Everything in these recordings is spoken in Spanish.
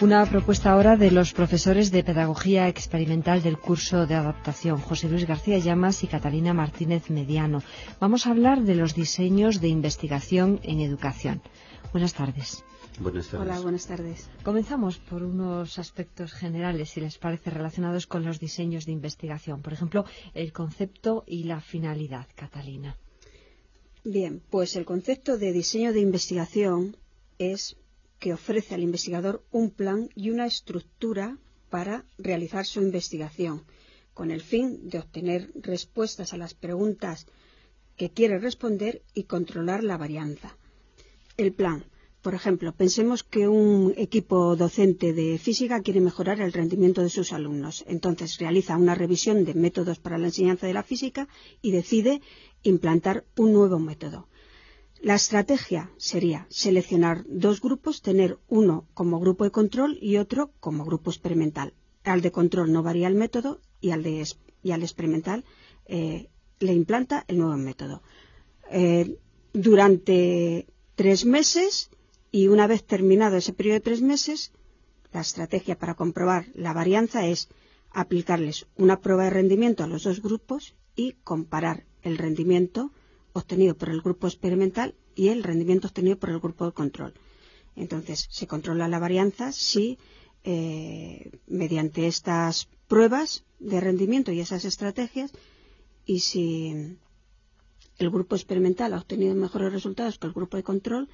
Una propuesta ahora de los profesores de Pedagogía Experimental del curso de adaptación, José Luis García Llamas y Catalina Martínez Mediano. Vamos a hablar de los diseños de investigación en educación. Buenas tardes. Buenas tardes. Hola, buenas tardes. Comenzamos por unos aspectos generales, si les parece, relacionados con los diseños de investigación. Por ejemplo, el concepto y la finalidad, Catalina. Bien, pues el concepto de diseño de investigación es que ofrece al investigador un plan y una estructura para realizar su investigación, con el fin de obtener respuestas a las preguntas que quiere responder y controlar la varianza. El plan. Por ejemplo, pensemos que un equipo docente de física quiere mejorar el rendimiento de sus alumnos. Entonces realiza una revisión de métodos para la enseñanza de la física y decide implantar un nuevo método. La estrategia sería seleccionar dos grupos, tener uno como grupo de control y otro como grupo experimental. Al de control no varía el método y al experimental le implanta el nuevo método. Durante 3 meses... Y una vez terminado ese periodo de 3 meses, la estrategia para comprobar la varianza es aplicarles una prueba de rendimiento a los dos grupos y comparar el rendimiento obtenido por el grupo experimental y el rendimiento obtenido por el grupo de control. Entonces, se controla la varianza si mediante estas pruebas de rendimiento y esas estrategias, y si el grupo experimental ha obtenido mejores resultados que el grupo de control,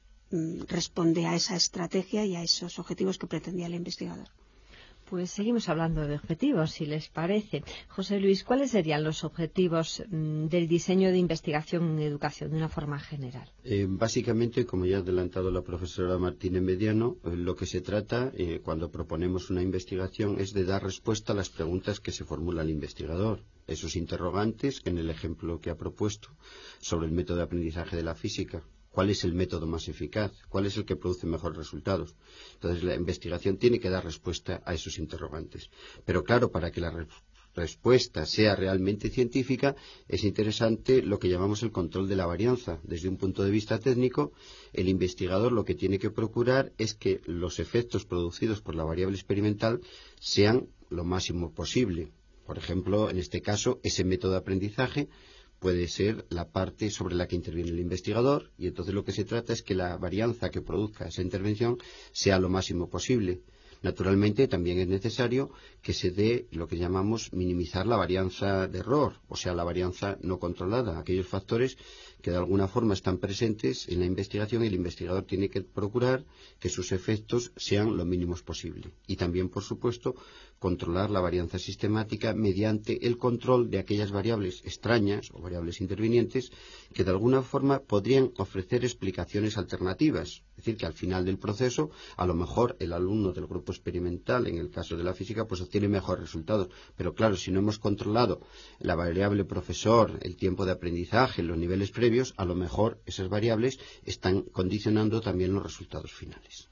responde a esa estrategia y a esos objetivos que pretendía el investigador. Pues seguimos hablando de objetivos, si les parece. José Luis, ¿cuáles serían los objetivos del diseño de investigación en educación de una forma general? Básicamente, como ya ha adelantado la profesora Martínez Mediano, lo que se trata cuando proponemos una investigación es de dar respuesta a las preguntas que se formula el investigador. Esos interrogantes, en el ejemplo que ha propuesto, sobre el método de aprendizaje de la física. ¿Cuál es el método más eficaz? ¿Cuál es el que produce mejores resultados? Entonces, la investigación tiene que dar respuesta a esos interrogantes. Pero claro, para que la respuesta sea realmente científica, es interesante lo que llamamos el control de la varianza. Desde un punto de vista técnico, el investigador lo que tiene que procurar es que los efectos producidos por la variable experimental sean lo máximo posible. Por ejemplo, en este caso, ese método de aprendizaje puede ser la parte sobre la que interviene el investigador, y entonces lo que se trata es que la varianza que produzca esa intervención sea lo máximo posible. Naturalmente, también es necesario que se dé lo que llamamos minimizar la varianza de error, o sea, la varianza no controlada, aquellos factores que de alguna forma están presentes en la investigación y el investigador tiene que procurar que sus efectos sean lo mínimos posible. Y también, por supuesto, controlar la varianza sistemática mediante el control de aquellas variables extrañas o variables intervinientes que de alguna forma podrían ofrecer explicaciones alternativas. Es decir, que al final del proceso, a lo mejor el alumno del grupo experimental, en el caso de la física, pues obtiene mejores resultados. Pero claro, si no hemos controlado la variable profesor, el tiempo de aprendizaje, los niveles previos, a lo mejor esas variables están condicionando también los resultados finales.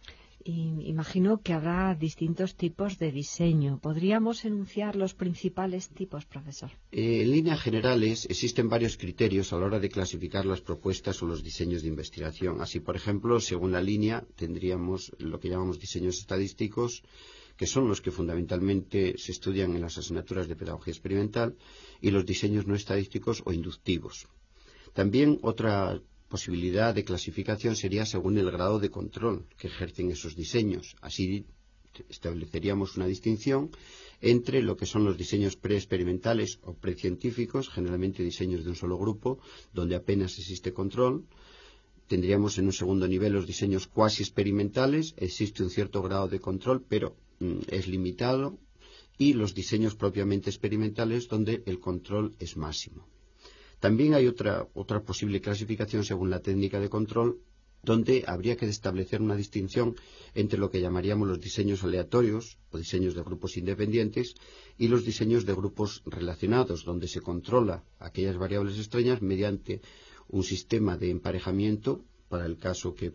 Y imagino que habrá distintos tipos de diseño. ¿Podríamos enunciar los principales tipos, profesor? En líneas generales, existen varios criterios a la hora de clasificar las propuestas o los diseños de investigación. Así, por ejemplo, según la línea, tendríamos lo que llamamos diseños estadísticos, que son los que fundamentalmente se estudian en las asignaturas de pedagogía experimental, y los diseños no estadísticos o inductivos. También otra posibilidad de clasificación sería según el grado de control que ejercen esos diseños. Así estableceríamos una distinción entre lo que son los diseños preexperimentales o precientíficos, generalmente diseños de un solo grupo, donde apenas existe control. Tendríamos en un segundo nivel los diseños cuasi experimentales, existe un cierto grado de control, pero es limitado, y los diseños propiamente experimentales, donde el control es máximo. También hay otra posible clasificación según la técnica de control, donde habría que establecer una distinción entre lo que llamaríamos los diseños aleatorios o diseños de grupos independientes y los diseños de grupos relacionados, donde se controla aquellas variables extrañas mediante un sistema de emparejamiento. Para el caso que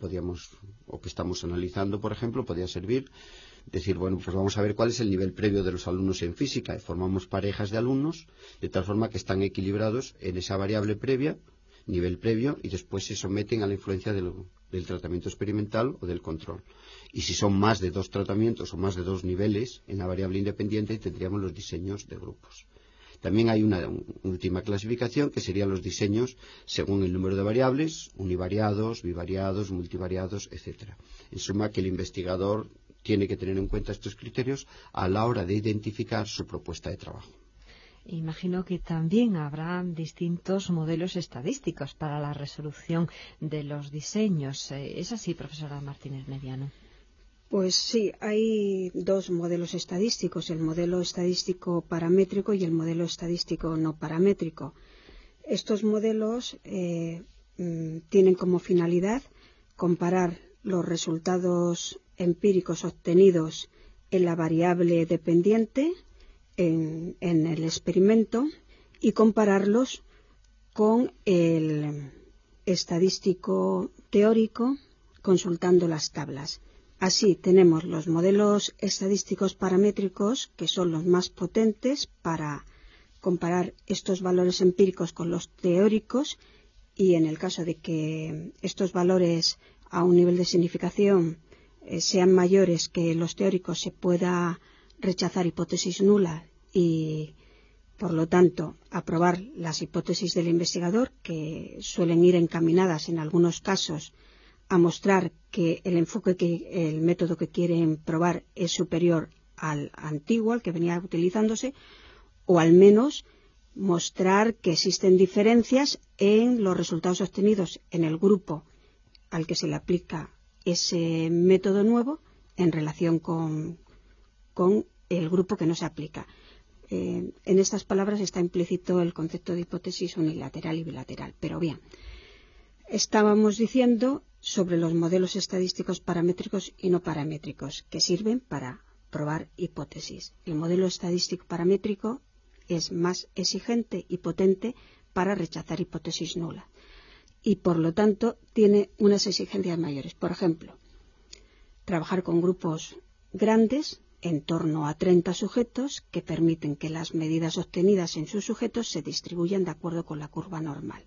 estamos analizando, por ejemplo, podría servir decir, bueno, pues vamos a ver cuál es el nivel previo de los alumnos en física. Formamos parejas de alumnos de tal forma que están equilibrados en esa variable previa nivel previo, y después se someten a la influencia del tratamiento experimental o del control. Y si son más de 2 tratamientos o más de 2 niveles en la variable independiente, tendríamos los diseños de grupos. También hay una última clasificación, que serían los diseños según el número de variables, univariados, bivariados, multivariados, etc. En suma, que el investigador tiene que tener en cuenta estos criterios a la hora de identificar su propuesta de trabajo. Imagino que también habrá distintos modelos estadísticos para la resolución de los diseños. ¿Es así, profesora Martínez Mediano? Pues sí, hay 2 modelos estadísticos, el modelo estadístico paramétrico y el modelo estadístico no paramétrico. Estos modelos tienen como finalidad comparar los resultados empíricos obtenidos en la variable dependiente en el experimento y compararlos con el estadístico teórico consultando las tablas. Así tenemos los modelos estadísticos paramétricos, que son los más potentes para comparar estos valores empíricos con los teóricos, y en el caso de que estos valores a un nivel de significación sean mayores que los teóricos, se pueda rechazar hipótesis nula y, por lo tanto, aprobar las hipótesis del investigador, que suelen ir encaminadas en algunos casos a mostrar que el método que quieren probar es superior al antiguo, al que venía utilizándose, o al menos mostrar que existen diferencias en los resultados obtenidos en el grupo al que se le aplica ese método nuevo en relación con el grupo que no se aplica. En estas palabras está implícito el concepto de hipótesis unilateral y bilateral. Pero bien, estábamos diciendo sobre los modelos estadísticos paramétricos y no paramétricos, que sirven para probar hipótesis. El modelo estadístico paramétrico es más exigente y potente para rechazar hipótesis nulas, y por lo tanto tiene unas exigencias mayores. Por ejemplo, trabajar con grupos grandes, en torno a 30 sujetos, que permiten que las medidas obtenidas en sus sujetos se distribuyan de acuerdo con la curva normal.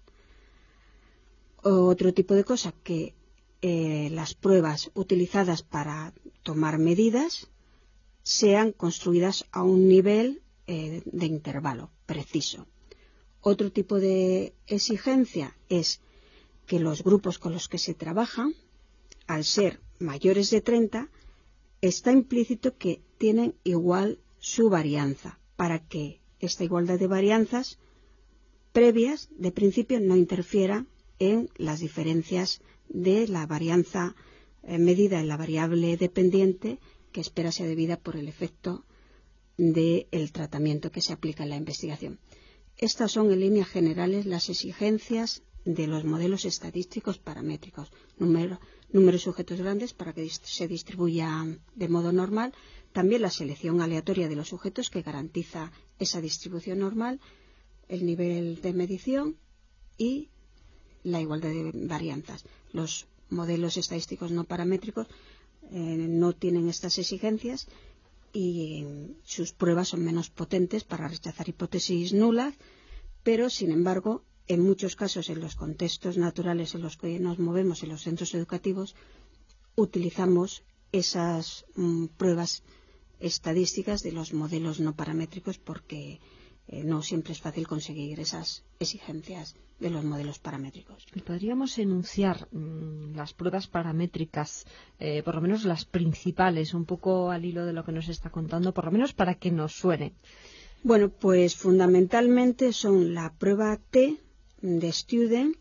Otro tipo de cosa, que las pruebas utilizadas para tomar medidas sean construidas a un nivel de intervalo preciso. Otro tipo de exigencia es que los grupos con los que se trabaja, al ser mayores de 30, está implícito que tienen igual su varianza, para que esta igualdad de varianzas previas de principio no interfiera en las diferencias de la varianza medida en la variable dependiente, que espera sea debida por el efecto del tratamiento que se aplica en la investigación. Estas son en líneas generales las exigencias de los modelos estadísticos paramétricos. Número de sujetos grandes para que se distribuya de modo normal. También la selección aleatoria de los sujetos, que garantiza esa distribución normal, el nivel de medición y la igualdad de varianzas. Los modelos estadísticos no paramétricos no tienen estas exigencias y sus pruebas son menos potentes para rechazar hipótesis nulas, pero sin embargo, en muchos casos, en los contextos naturales en los que nos movemos en los centros educativos, utilizamos esas pruebas estadísticas de los modelos no paramétricos, porque no siempre es fácil conseguir esas exigencias de los modelos paramétricos. ¿Podríamos enunciar las pruebas paramétricas, por lo menos las principales, un poco al hilo de lo que nos está contando, por lo menos para que nos suene? Bueno, pues fundamentalmente son la prueba T de Student,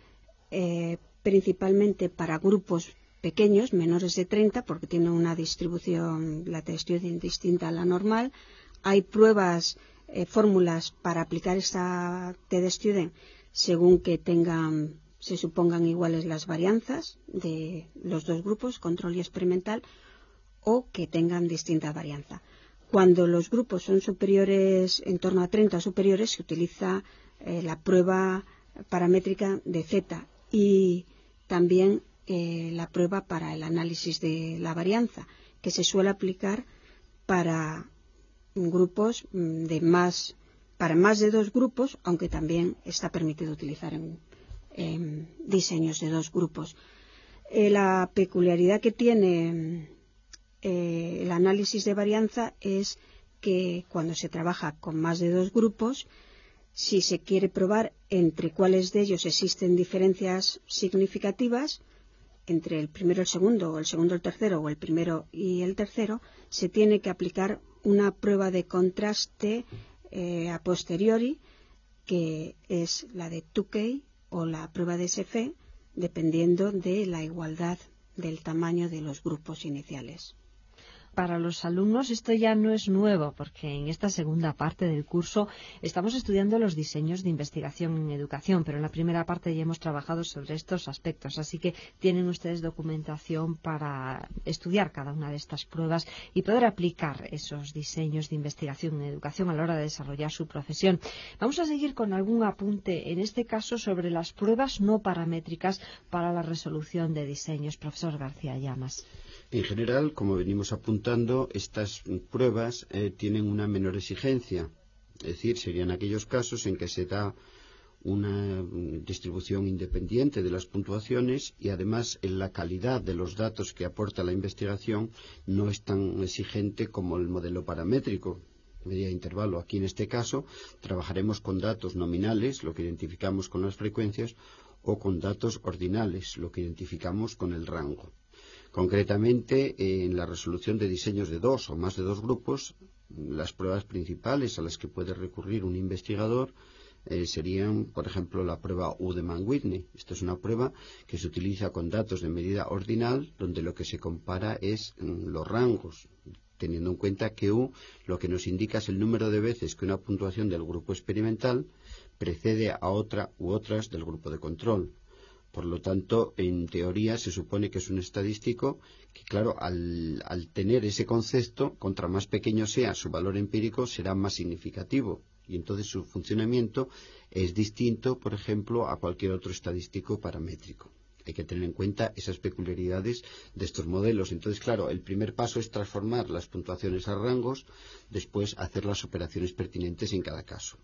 principalmente para grupos pequeños, menores de 30, porque tiene una distribución, la T de Student, distinta a la normal. Hay pruebas, fórmulas para aplicar esta T de Student según que se supongan iguales las varianzas de los dos grupos, control y experimental, o que tengan distinta varianza. Cuando los grupos son superiores, en torno a 30 superiores, se utiliza la prueba paramétrica de Z y también la prueba para el análisis de la varianza, que se suele aplicar para grupos para más de 2 grupos, aunque también está permitido utilizar en diseños de 2 grupos. La peculiaridad que tiene el análisis de varianza es que cuando se trabaja con más de 2 grupos, si se quiere probar entre cuáles de ellos existen diferencias significativas, entre el primero y el segundo, o el segundo y el tercero, o el primero y el tercero, se tiene que aplicar una prueba de contraste a posteriori, que es la de Tukey o la prueba de SF, dependiendo de la igualdad del tamaño de los grupos iniciales. Para los alumnos esto ya no es nuevo, porque en esta segunda parte del curso estamos estudiando los diseños de investigación en educación, pero en la primera parte ya hemos trabajado sobre estos aspectos, así que tienen ustedes documentación para estudiar cada una de estas pruebas y poder aplicar esos diseños de investigación en educación a la hora de desarrollar su profesión. Vamos a seguir con algún apunte, en este caso sobre las pruebas no paramétricas para la resolución de diseños. Profesor García Llamas. En general, como venimos apuntando, estas pruebas tienen una menor exigencia, es decir, serían aquellos casos en que se da una distribución independiente de las puntuaciones y además la calidad de los datos que aporta la investigación no es tan exigente como el modelo paramétrico, media intervalo. Aquí en este caso trabajaremos con datos nominales, lo que identificamos con las frecuencias, o con datos ordinales, lo que identificamos con el rango. Concretamente, en la resolución de diseños de 2 o más de 2 grupos, las pruebas principales a las que puede recurrir un investigador serían, por ejemplo, la prueba Udemann-Whitney. Esta es una prueba que se utiliza con datos de medida ordinal, donde lo que se compara es los rangos, teniendo en cuenta que U lo que nos indica es el número de veces que una puntuación del grupo experimental precede a otra u otras del grupo de control. Por lo tanto, en teoría se supone que es un estadístico que, claro, al tener ese concepto, contra más pequeño sea su valor empírico, será más significativo. Y entonces su funcionamiento es distinto, por ejemplo, a cualquier otro estadístico paramétrico. Hay que tener en cuenta esas peculiaridades de estos modelos. Entonces, claro, el primer paso es transformar las puntuaciones a rangos, después hacer las operaciones pertinentes en cada caso.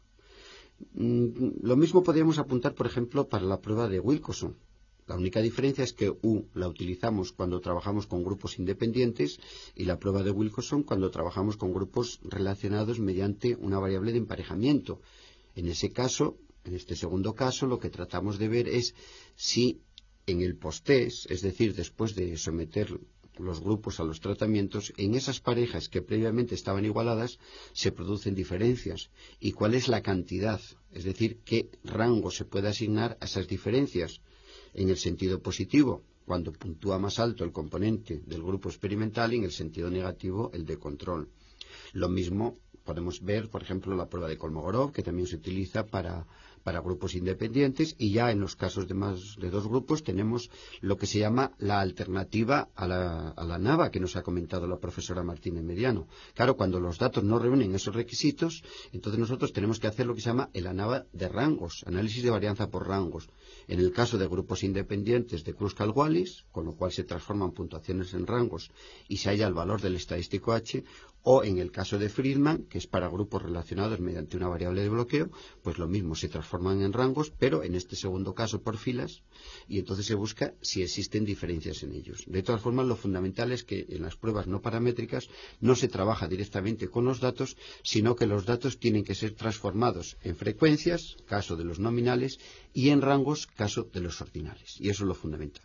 Lo mismo podríamos apuntar, por ejemplo, para la prueba de Wilcoxon. La única diferencia es que U la utilizamos cuando trabajamos con grupos independientes y la prueba de Wilcoxon cuando trabajamos con grupos relacionados mediante una variable de emparejamiento. En ese caso, en este segundo caso, lo que tratamos de ver es si en el post-test, es decir, después de someter los grupos a los tratamientos, en esas parejas que previamente estaban igualadas se producen diferencias y cuál es la cantidad, es decir, qué rango se puede asignar a esas diferencias en el sentido positivo, cuando puntúa más alto el componente del grupo experimental, y en el sentido negativo el de control. Lo mismo podemos ver, por ejemplo, la prueba de Kolmogorov, que también se utiliza para grupos independientes, y ya en los casos de más de 2 grupos tenemos lo que se llama la alternativa a la NAVA, que nos ha comentado la profesora Martínez Mediano. Claro, cuando los datos no reúnen esos requisitos, entonces nosotros tenemos que hacer lo que se llama el ANAVA de rangos, análisis de varianza por rangos. En el caso de grupos independientes de Kruskal-Wallis, con lo cual se transforman puntuaciones en rangos y se halla el valor del estadístico H, o en el caso de Friedman, que es para grupos relacionados mediante una variable de bloqueo, pues lo mismo, se transforman en rangos, pero en este segundo caso por filas, y entonces se busca si existen diferencias en ellos. De todas formas, lo fundamental es que en las pruebas no paramétricas no se trabaja directamente con los datos, sino que los datos tienen que ser transformados en frecuencias, caso de los nominales, y en rangos, caso de los ordinales. Y eso es lo fundamental.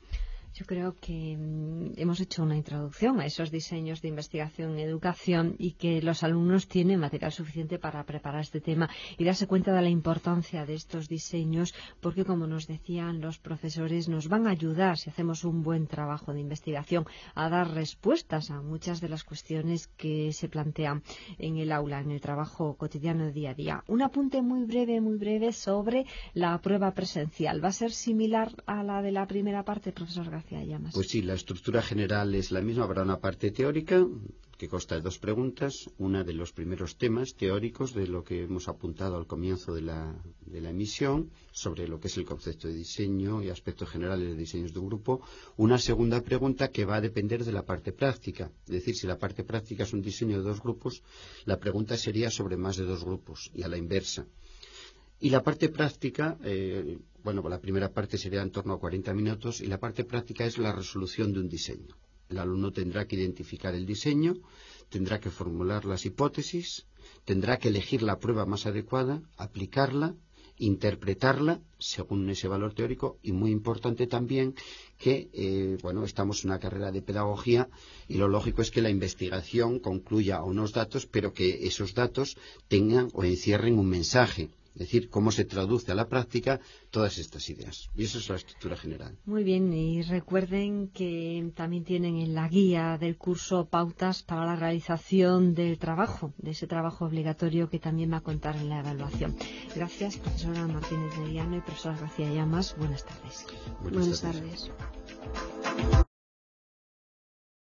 Yo creo que hemos hecho una introducción a esos diseños de investigación en educación y que los alumnos tienen material suficiente para preparar este tema y darse cuenta de la importancia de estos diseños, porque, como nos decían los profesores, nos van a ayudar, si hacemos un buen trabajo de investigación, a dar respuestas a muchas de las cuestiones que se plantean en el aula, en el trabajo cotidiano de día a día. Un apunte muy breve sobre la prueba presencial. ¿Va a ser similar a la de la primera parte, profesor García Llamas? Pues sí, la estructura general es la misma. Habrá una parte teórica que consta de 2 preguntas, una de los primeros temas teóricos de lo que hemos apuntado al comienzo de la emisión, sobre lo que es el concepto de diseño y aspectos generales de diseños de un grupo. Una segunda pregunta que va a depender de la parte práctica, es decir, si la parte práctica es un diseño de 2 grupos, la pregunta sería sobre más de 2 grupos, y a la inversa. Y la parte práctica, la primera parte sería en torno a 40 minutos y la parte práctica es la resolución de un diseño. El alumno tendrá que identificar el diseño, tendrá que formular las hipótesis, tendrá que elegir la prueba más adecuada, aplicarla, interpretarla según ese valor teórico y muy importante también que estamos en una carrera de pedagogía y lo lógico es que la investigación concluya a unos datos pero que esos datos tengan o encierren un mensaje. Es decir, cómo se traduce a la práctica todas estas ideas. Y eso es la estructura general. Muy bien, y recuerden que también tienen en la guía del curso pautas para la realización del trabajo, de ese trabajo obligatorio que también va a contar en la evaluación. Gracias, profesora Martínez Mediano y profesora García Llamas. Buenas tardes. Buenas tardes.